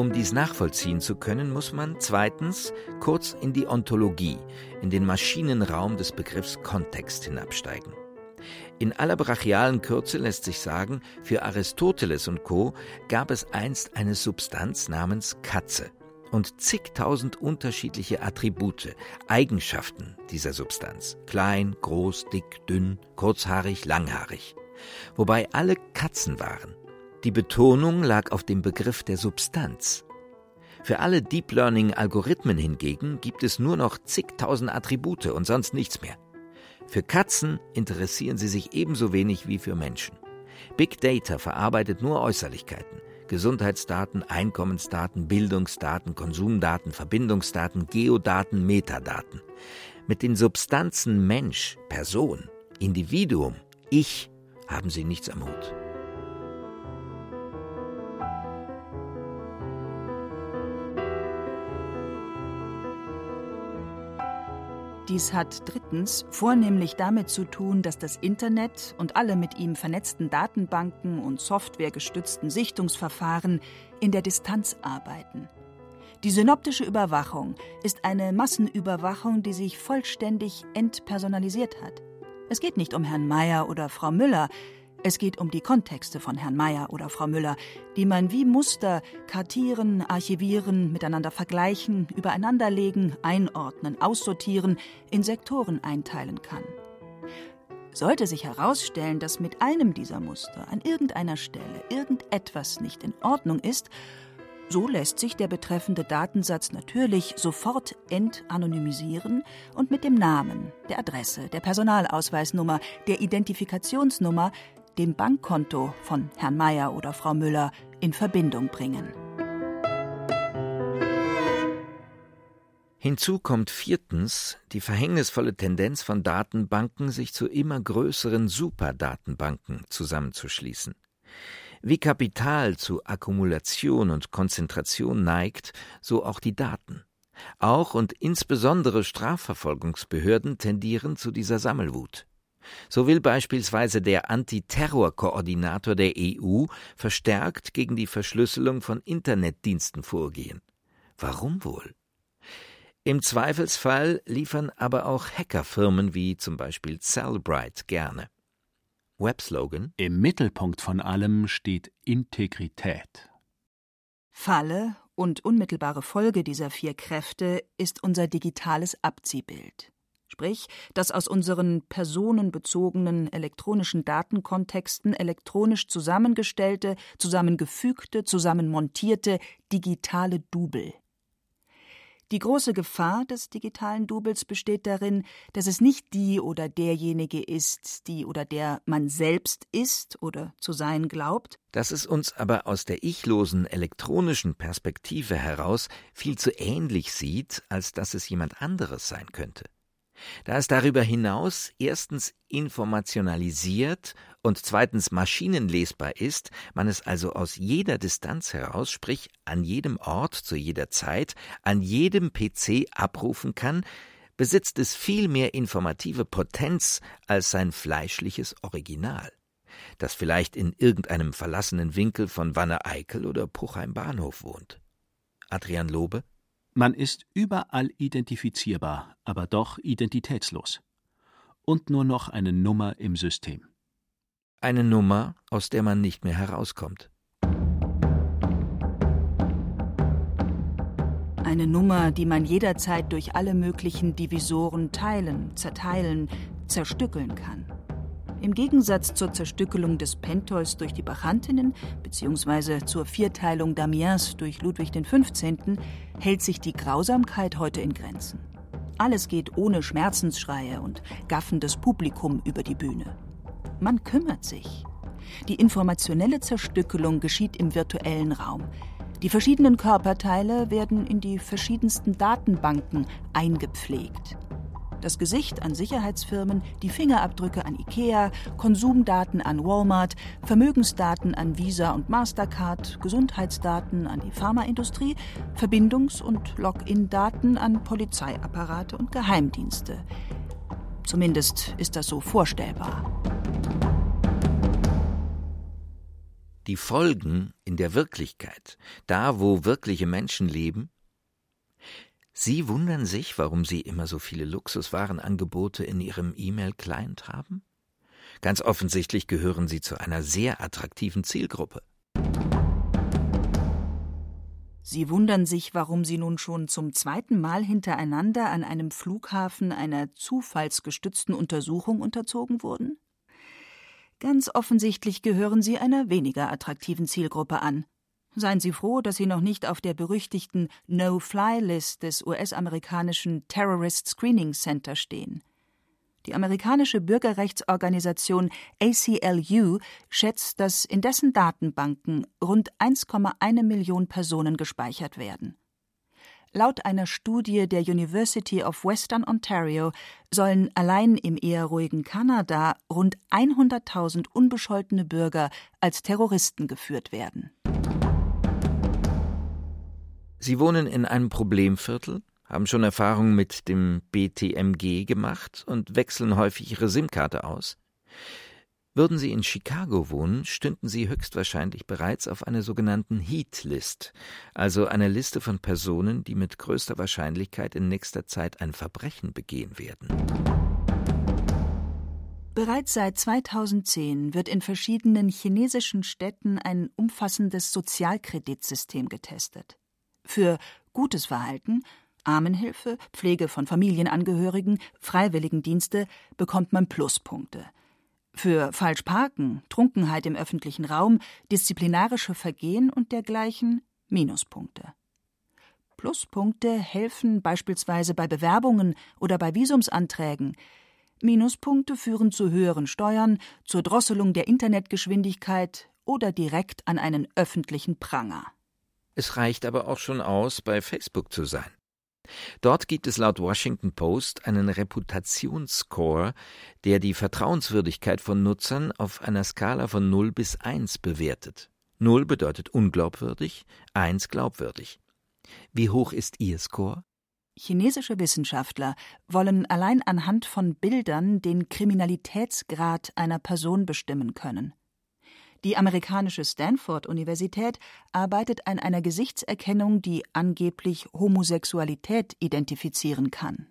Um dies nachvollziehen zu können, muss man zweitens kurz in die Ontologie, in den Maschinenraum des Begriffs Kontext hinabsteigen. In aller brachialen Kürze lässt sich sagen, für Aristoteles und Co. gab es einst eine Substanz namens Katze und zigtausend unterschiedliche Attribute, Eigenschaften dieser Substanz, klein, groß, dick, dünn, kurzhaarig, langhaarig, wobei alle Katzen waren. Die Betonung lag auf dem Begriff der Substanz. Für alle Deep Learning-Algorithmen hingegen gibt es nur noch zigtausend Attribute und sonst nichts mehr. Für Katzen interessieren sie sich ebenso wenig wie für Menschen. Big Data verarbeitet nur Äußerlichkeiten. Gesundheitsdaten, Einkommensdaten, Bildungsdaten, Konsumdaten, Verbindungsdaten, Geodaten, Metadaten. Mit den Substanzen Mensch, Person, Individuum, Ich haben sie nichts am Hut. Dies hat drittens vornehmlich damit zu tun, dass das Internet und alle mit ihm vernetzten Datenbanken und softwaregestützten Sichtungsverfahren in der Distanz arbeiten. Die synoptische Überwachung ist eine Massenüberwachung, die sich vollständig entpersonalisiert hat. Es geht nicht um Herrn Meier oder Frau Müller, es geht um die Kontexte von Herrn Meier oder Frau Müller, die man wie Muster kartieren, archivieren, miteinander vergleichen, übereinanderlegen, einordnen, aussortieren, in Sektoren einteilen kann. Sollte sich herausstellen, dass mit einem dieser Muster an irgendeiner Stelle irgendetwas nicht in Ordnung ist, so lässt sich der betreffende Datensatz natürlich sofort entanonymisieren und mit dem Namen, der Adresse, der Personalausweisnummer, der Identifikationsnummer, dem Bankkonto von Herrn Meier oder Frau Müller in Verbindung bringen. Hinzu kommt viertens die verhängnisvolle Tendenz von Datenbanken, sich zu immer größeren Superdatenbanken zusammenzuschließen. Wie Kapital zu Akkumulation und Konzentration neigt, so auch die Daten. Auch und insbesondere Strafverfolgungsbehörden tendieren zu dieser Sammelwut. So will beispielsweise der Antiterrorkoordinator der E U verstärkt gegen die Verschlüsselung von Internetdiensten vorgehen. Warum wohl? Im Zweifelsfall liefern aber auch Hackerfirmen wie zum Beispiel Cellbrite gerne. Webslogan: Im Mittelpunkt von allem steht Integrität. Falle und unmittelbare Folge dieser vier Kräfte ist unser digitales Abziehbild. Sprich, dass aus unseren personenbezogenen elektronischen Datenkontexten elektronisch zusammengestellte, zusammengefügte, zusammenmontierte digitale Double. Die große Gefahr des digitalen Doubles besteht darin, dass es nicht die oder derjenige ist, die oder der man selbst ist oder zu sein glaubt, dass es uns aber aus der ichlosen elektronischen Perspektive heraus viel zu ähnlich sieht, als dass es jemand anderes sein könnte. Da es darüber hinaus erstens informationalisiert und zweitens maschinenlesbar ist, man es also aus jeder Distanz heraus, sprich an jedem Ort, zu jeder Zeit, an jedem P C abrufen kann, besitzt es viel mehr informative Potenz als sein fleischliches Original, das vielleicht in irgendeinem verlassenen Winkel von Wanne-Eickel oder Puchheim Bahnhof wohnt. Adrian Lobe: Man ist überall identifizierbar, aber doch identitätslos. Und nur noch eine Nummer im System. Eine Nummer, aus der man nicht mehr herauskommt. Eine Nummer, die man jederzeit durch alle möglichen Divisoren teilen, zerteilen, zerstückeln kann. Im Gegensatz zur Zerstückelung des Pentheus durch die Bacchantinnen bzw. zur Vierteilung Damiens durch Ludwig den Fünfzehnten hält sich die Grausamkeit heute in Grenzen. Alles geht ohne Schmerzensschreie und gaffendes Publikum über die Bühne. Man kümmert sich. Die informationelle Zerstückelung geschieht im virtuellen Raum. Die verschiedenen Körperteile werden in die verschiedensten Datenbanken eingepflegt. Das Gesicht an Sicherheitsfirmen, die Fingerabdrücke an Ikea, Konsumdaten an Walmart, Vermögensdaten an Visa und Mastercard, Gesundheitsdaten an die Pharmaindustrie, Verbindungs- und Login-Daten an Polizeiapparate und Geheimdienste. Zumindest ist das so vorstellbar. Die Folgen in der Wirklichkeit, da wo wirkliche Menschen leben? Sie wundern sich, warum Sie immer so viele Luxuswarenangebote in Ihrem E-Mail-Client haben? Ganz offensichtlich gehören Sie zu einer sehr attraktiven Zielgruppe. Sie wundern sich, warum Sie nun schon zum zweiten Mal hintereinander an einem Flughafen einer zufallsgestützten Untersuchung unterzogen wurden? Ganz offensichtlich gehören Sie einer weniger attraktiven Zielgruppe an. Seien Sie froh, dass Sie noch nicht auf der berüchtigten No-Fly-List des U S-amerikanischen Terrorist Screening Center stehen. Die amerikanische Bürgerrechtsorganisation A C L U schätzt, dass in dessen Datenbanken rund eins Komma eins Million Personen gespeichert werden. Laut einer Studie der University of Western Ontario sollen allein im eher ruhigen Kanada rund hunderttausend unbescholtene Bürger als Terroristen geführt werden. Sie wohnen in einem Problemviertel, haben schon Erfahrung mit dem B T M G gemacht und wechseln häufig ihre SIM-Karte aus. Würden Sie in Chicago wohnen, stünden Sie höchstwahrscheinlich bereits auf einer sogenannten Heat-List, also einer Liste von Personen, die mit größter Wahrscheinlichkeit in nächster Zeit ein Verbrechen begehen werden. Bereits seit zweitausendzehn wird in verschiedenen chinesischen Städten ein umfassendes Sozialkreditsystem getestet. Für gutes Verhalten, Armenhilfe, Pflege von Familienangehörigen, Freiwilligendienste bekommt man Pluspunkte. Für Falschparken, Trunkenheit im öffentlichen Raum, disziplinarische Vergehen und dergleichen Minuspunkte. Pluspunkte helfen beispielsweise bei Bewerbungen oder bei Visumsanträgen. Minuspunkte führen zu höheren Steuern, zur Drosselung der Internetgeschwindigkeit oder direkt an einen öffentlichen Pranger. Es reicht aber auch schon aus, bei Facebook zu sein. Dort gibt es laut Washington Post einen Reputationsscore, der die Vertrauenswürdigkeit von Nutzern auf einer Skala von null bis eins bewertet. null bedeutet unglaubwürdig, eins glaubwürdig. Wie hoch ist Ihr Score? Chinesische Wissenschaftler wollen allein anhand von Bildern den Kriminalitätsgrad einer Person bestimmen können. Die amerikanische Stanford-Universität arbeitet an einer Gesichtserkennung, die angeblich Homosexualität identifizieren kann.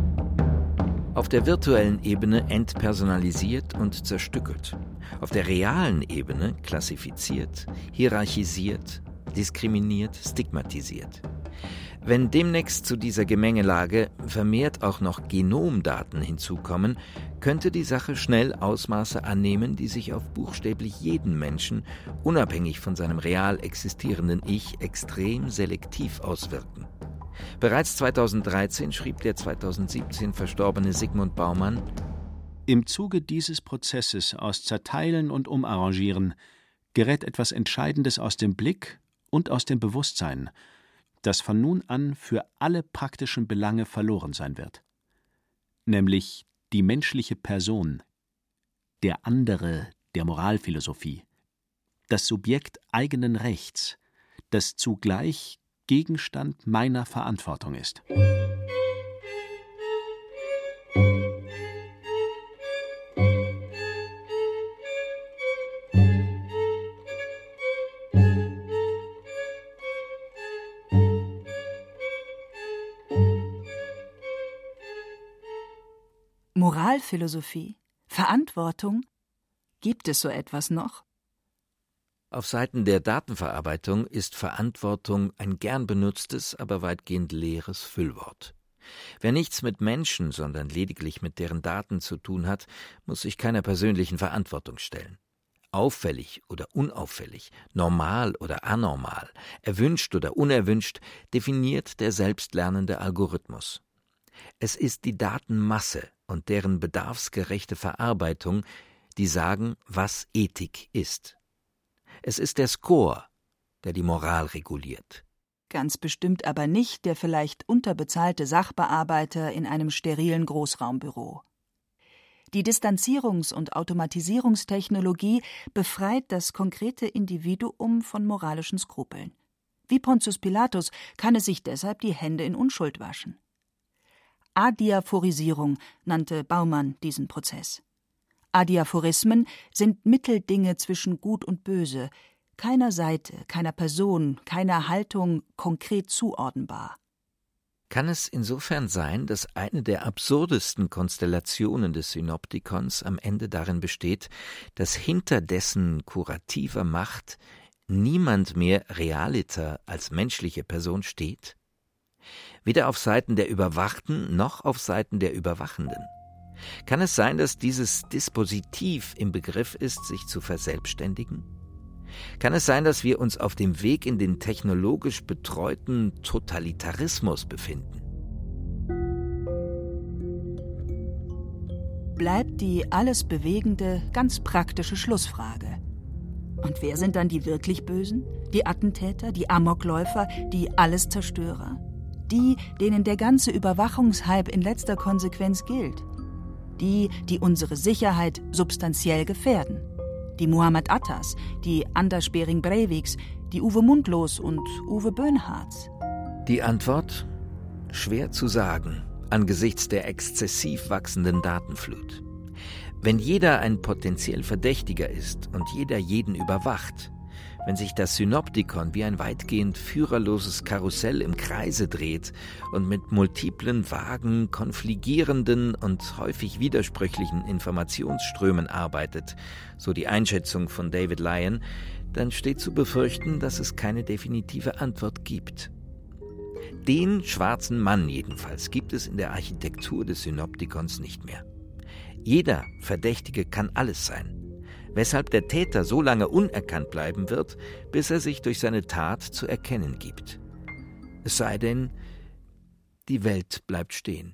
Auf der virtuellen Ebene entpersonalisiert und zerstückelt. Auf der realen Ebene klassifiziert, hierarchisiert, diskriminiert, stigmatisiert. Wenn demnächst zu dieser Gemengelage vermehrt auch noch Genomdaten hinzukommen, könnte die Sache schnell Ausmaße annehmen, die sich auf buchstäblich jeden Menschen, unabhängig von seinem real existierenden Ich, extrem selektiv auswirken. Bereits zweitausenddreizehn schrieb der zweitausendsiebzehn verstorbene Zygmunt Baumann: Im Zuge dieses Prozesses aus Zerteilen und Umarrangieren gerät etwas Entscheidendes aus dem Blick und aus dem Bewusstsein, das von nun an für alle praktischen Belange verloren sein wird. Nämlich die menschliche Person, der Andere der Moralphilosophie, das Subjekt eigenen Rechts, das zugleich Gegenstand meiner Verantwortung ist. Moralphilosophie? Verantwortung? Gibt es so etwas noch? Auf Seiten der Datenverarbeitung ist Verantwortung ein gern benutztes, aber weitgehend leeres Füllwort. Wer nichts mit Menschen, sondern lediglich mit deren Daten zu tun hat, muss sich keiner persönlichen Verantwortung stellen. Auffällig oder unauffällig, normal oder anormal, erwünscht oder unerwünscht, definiert der selbstlernende Algorithmus. Es ist die Datenmasse und deren bedarfsgerechte Verarbeitung, die sagen, was Ethik ist. Es ist der Score, der die Moral reguliert. Ganz bestimmt aber nicht der vielleicht unterbezahlte Sachbearbeiter in einem sterilen Großraumbüro. Die Distanzierungs- und Automatisierungstechnologie befreit das konkrete Individuum von moralischen Skrupeln. Wie Pontius Pilatus kann es sich deshalb die Hände in Unschuld waschen. Adiaphorisierung nannte Baumann diesen Prozess. Adiaphorismen sind Mitteldinge zwischen Gut und Böse, keiner Seite, keiner Person, keiner Haltung konkret zuordnenbar. Kann es insofern sein, dass eine der absurdesten Konstellationen des Synoptikons am Ende darin besteht, dass hinter dessen kurativer Macht niemand mehr realiter als menschliche Person steht? Weder auf Seiten der Überwachten noch auf Seiten der Überwachenden. Kann es sein, dass dieses Dispositiv im Begriff ist, sich zu verselbstständigen? Kann es sein, dass wir uns auf dem Weg in den technologisch betreuten Totalitarismus befinden? Bleibt die alles bewegende, ganz praktische Schlussfrage. Und wer sind dann die wirklich Bösen? Die Attentäter, die Amokläufer, die Alleszerstörer? Die, denen der ganze Überwachungshype in letzter Konsequenz gilt? Die, die unsere Sicherheit substanziell gefährden? Die Muhammad Attas, die Anders Behring Breiviks, die Uwe Mundlos und Uwe Böhnhardts? Die Antwort? Schwer zu sagen, angesichts der exzessiv wachsenden Datenflut. Wenn jeder ein potenziell Verdächtiger ist und jeder jeden überwacht, wenn sich das Synoptikon wie ein weitgehend führerloses Karussell im Kreise dreht und mit multiplen, vagen, konfligierenden und häufig widersprüchlichen Informationsströmen arbeitet, so die Einschätzung von David Lyon, dann steht zu befürchten, dass es keine definitive Antwort gibt. Den schwarzen Mann jedenfalls gibt es in der Architektur des Synoptikons nicht mehr. Jeder Verdächtige kann alles sein, weshalb der Täter so lange unerkannt bleiben wird, bis er sich durch seine Tat zu erkennen gibt. Es sei denn, die Welt bleibt stehen.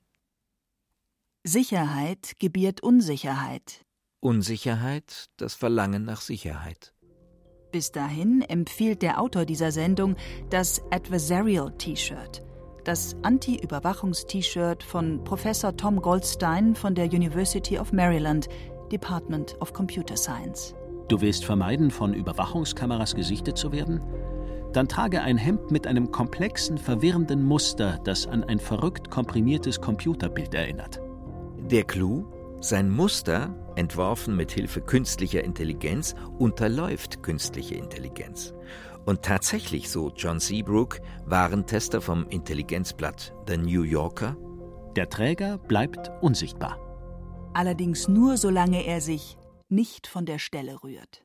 Sicherheit gebiert Unsicherheit. Unsicherheit, das Verlangen nach Sicherheit. Bis dahin empfiehlt der Autor dieser Sendung das Adversarial-T-Shirt, das Anti-Überwachungs-T-Shirt von Professor Tom Goldstein von der University of Maryland, Department of Computer Science. Du willst vermeiden, von Überwachungskameras gesichtet zu werden? Dann trage ein Hemd mit einem komplexen, verwirrenden Muster, das an ein verrückt komprimiertes Computerbild erinnert. Der Clou? Sein Muster, entworfen mit Hilfe künstlicher Intelligenz, unterläuft künstliche Intelligenz. Und tatsächlich, so John Seabrook, Warentester vom Intelligenzblatt The New Yorker, der Träger bleibt unsichtbar. Allerdings nur, solange er sich nicht von der Stelle rührt.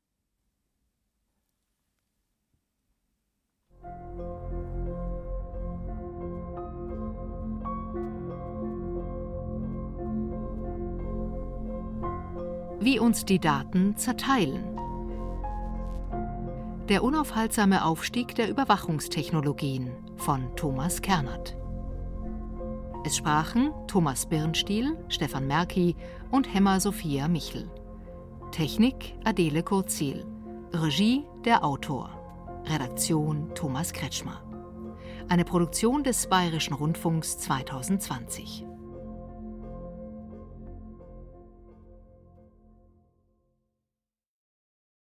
Wie uns die Daten zerteilen. Der unaufhaltsame Aufstieg der Überwachungstechnologien von Thomas Kernert. Es sprachen Thomas Birnstiel, Stefan Merki und Hemmer Sophia Michel. Technik Adele Kurzil. Regie der Autor. Redaktion Thomas Kretschmer. Eine Produktion des Bayerischen Rundfunks zweitausendzwanzig.